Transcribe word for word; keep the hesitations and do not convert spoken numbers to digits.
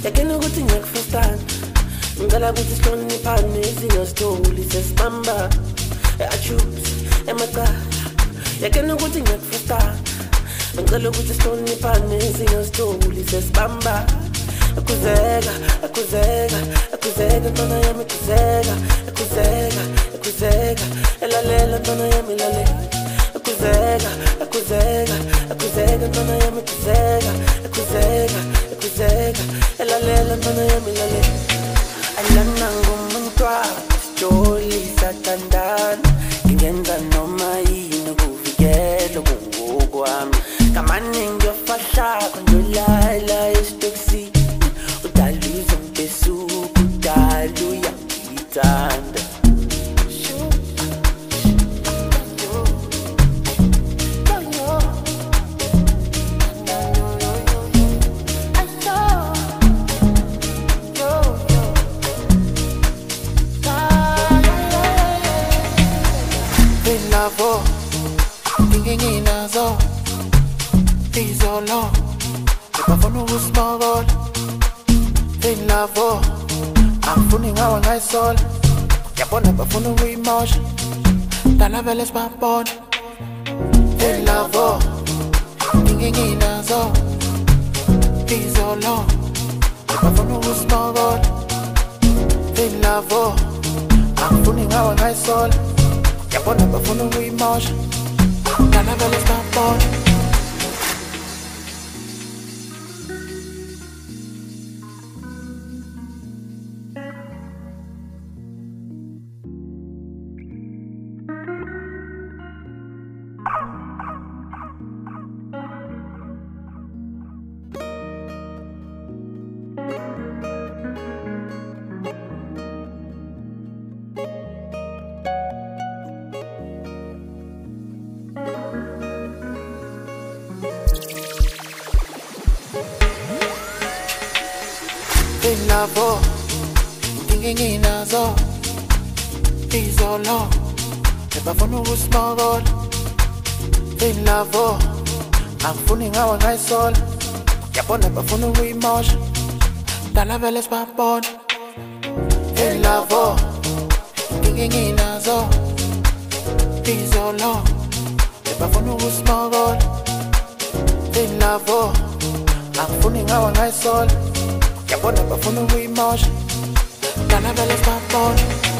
yakena ukuthi ngiyakufastana ngicela ukuthi sihloniphane izingasitholi sesibamba achoops emacala yakena ukuthi ngiyakufastana ngicela ukuthi sihloniphane izingasitholi sesibamba akuzeka akuzeka akuzeka ntwana yami akuzeka akuzeka akuzeka elalela ntwana yami lalela akuzeka akuzeka akuzeka ntwana yami akuzeka akuzeka akuzeka elalela ntwana yami lalela alana ngumuntwana sijoli sathandana ngingenza noma yini ukuvikela kungokwami kamane ngiyofahlako njolala esitoksini udaluza mpesuku udalu yangithanda Lavo, thinking in a zone, he's all alone. If I phone was small, in lavo, I'm phoning our nice soul. Yapon up a phone with emotion. Tanavel is my bond. In lavo, thinking in a zone, he's all alone. If I phone was small, in lavo, I'm phoning our nice soul. Yapon up a phone with emotion. Tanavel is my bond. In lavo, thinking in a zone, he's all alone. If I phone was small, in lavo, I'm phoning our nice soul. Yapon up a phone with emotion. Tanavel is my bond. In lavo, thinking in a zone, he's all alone. If I phone was small, in lavo, I'm phoning our nice soul. Yapon up a phone with emotion. Tanavel is my bond.